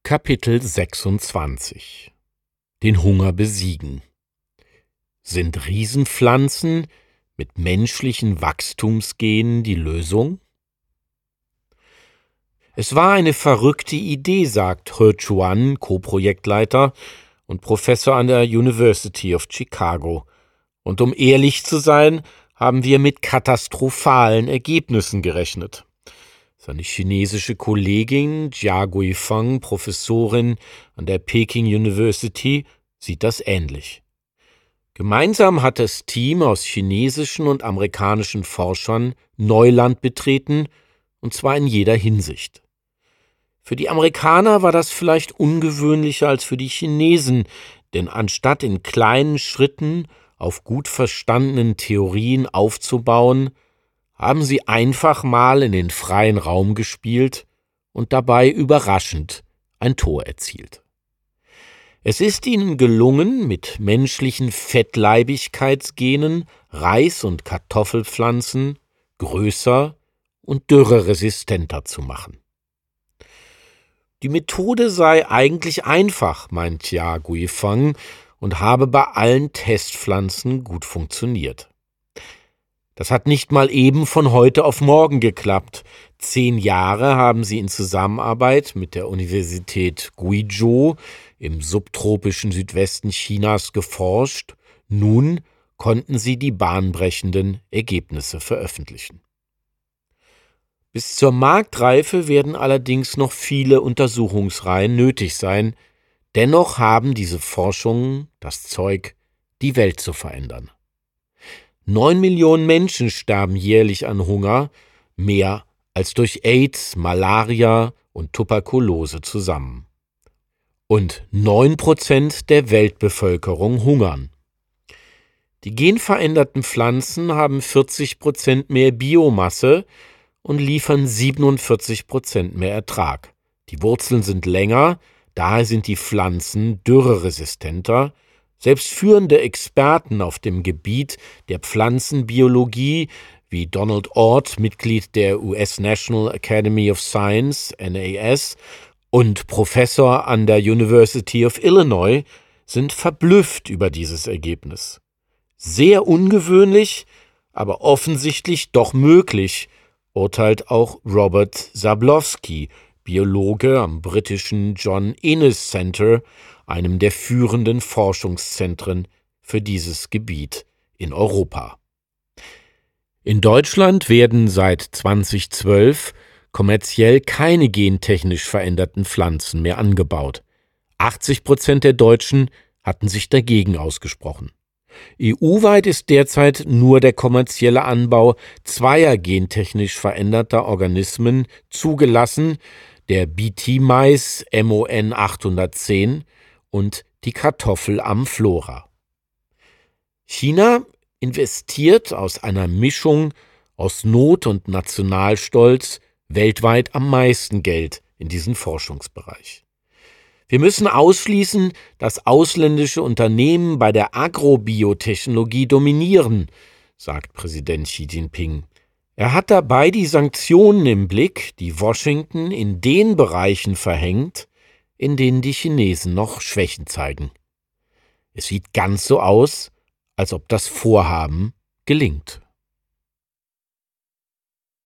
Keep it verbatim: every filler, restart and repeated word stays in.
Kapitel sechsundzwanzig. Den Hunger besiegen. Sind Riesenpflanzen mit menschlichen Wachstumsgenen die Lösung? Es war eine verrückte Idee, sagt He Chuan, Co-Projektleiter und Professor an der University of Chicago. Und um ehrlich zu sein, haben wir mit katastrophalen Ergebnissen gerechnet. Seine chinesische Kollegin Jia Guifeng, Professorin an der Peking University, sieht das ähnlich. Gemeinsam hat das Team aus chinesischen und amerikanischen Forschern Neuland betreten, und zwar in jeder Hinsicht. Für die Amerikaner war das vielleicht ungewöhnlicher als für die Chinesen, denn anstatt in kleinen Schritten auf gut verstandenen Theorien aufzubauen, haben sie einfach mal in den freien Raum gespielt und dabei überraschend ein Tor erzielt. Es ist ihnen gelungen, mit menschlichen Fettleibigkeitsgenen Reis- und Kartoffelpflanzen größer und dürreresistenter zu machen. Die Methode sei eigentlich einfach, meint Jia Guifeng, und habe bei allen Testpflanzen gut funktioniert. Das hat nicht mal eben von heute auf morgen geklappt. Zehn Jahre haben sie in Zusammenarbeit mit der Universität Guizhou im subtropischen Südwesten Chinas geforscht. Nun konnten sie die bahnbrechenden Ergebnisse veröffentlichen. Bis zur Marktreife werden allerdings noch viele Untersuchungsreihen nötig sein. Dennoch haben diese Forschungen das Zeug, die Welt zu verändern. Neun Millionen Menschen sterben jährlich an Hunger, mehr als durch AIDS, Malaria und Tuberkulose zusammen. Und neun Prozent der Weltbevölkerung hungern. Die genveränderten Pflanzen haben vierzig Prozent mehr Biomasse und liefern siebenundvierzig Prozent mehr Ertrag. Die Wurzeln sind länger, daher sind die Pflanzen dürreresistenter. Selbst führende Experten auf dem Gebiet der Pflanzenbiologie, wie Donald Ord, Mitglied der U S National Academy of Science, N A S, und Professor an der University of Illinois, sind verblüfft über dieses Ergebnis. Sehr ungewöhnlich, aber offensichtlich doch möglich, urteilt auch Robert Zablowski, Biologe am britischen John Innes Center, einem der führenden Forschungszentren für dieses Gebiet in Europa. In Deutschland werden seit zweitausendzwölf kommerziell keine gentechnisch veränderten Pflanzen mehr angebaut. achtzig Prozent der Deutschen hatten sich dagegen ausgesprochen. E U-weit ist derzeit nur der kommerzielle Anbau zweier gentechnisch veränderter Organismen zugelassen, der B T-Mais M O N achthundertzehn und die Kartoffel Amflora. China investiert aus einer Mischung aus Not und Nationalstolz weltweit am meisten Geld in diesen Forschungsbereich. Wir müssen ausschließen, dass ausländische Unternehmen bei der Agrobiotechnologie dominieren, sagt Präsident Xi Jinping. Er hat dabei die Sanktionen im Blick, die Washington in den Bereichen verhängt, in denen die Chinesen noch Schwächen zeigen. Es sieht ganz so aus, als ob das Vorhaben gelingt.